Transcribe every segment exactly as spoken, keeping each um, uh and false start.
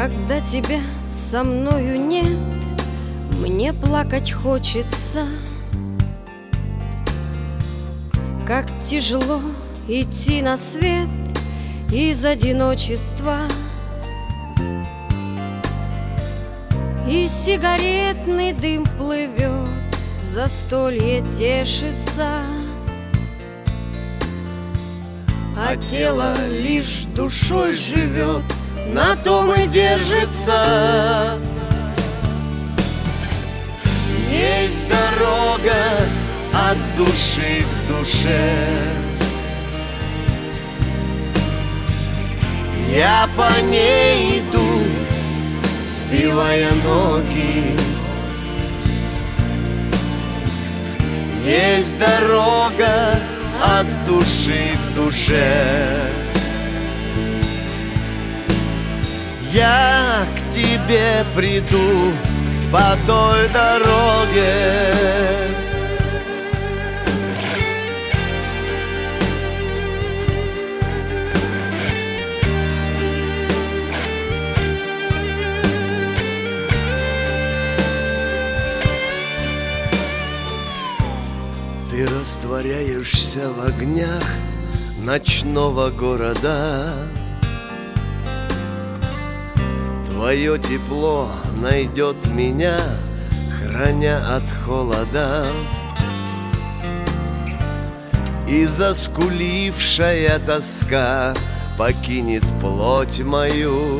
Когда тебя со мною нет, мне плакать хочется. Как тяжело идти на свет из одиночества. И сигаретный дым плывет, застолье тешится, а тело лишь душой живет, на том и держится. Есть дорога от души к душе, я по ней иду, сбивая ноги. Есть дорога от души к душе, я к тебе приду по той дороге. Ты растворяешься в огнях ночного города. Твое тепло найдет меня, храня от холода. И заскулившая тоска покинет плоть мою.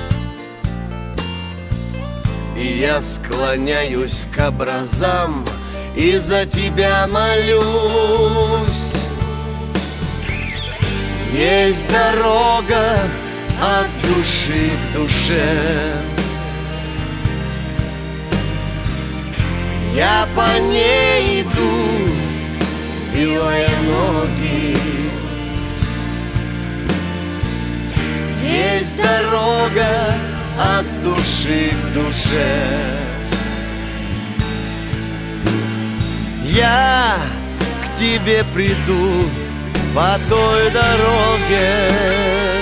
И я склоняюсь к образам и за тебя молюсь. Есть дорога от души к душе, я по ней иду, сбивая ноги. Есть дорога от души к душе, я к тебе приду по той дороге.